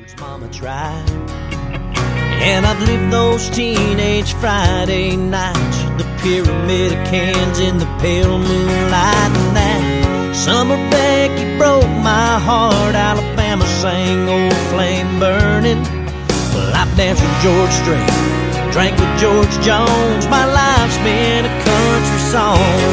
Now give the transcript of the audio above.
Mama tried. And I've lived those teenage Friday nights, the pyramid of cans in the pale moonlight. And that summer Becky broke my heart. Alabama sang Old Flame Burning. Well, I've danced with George Strait, drank with George Jones. My life's been a country song.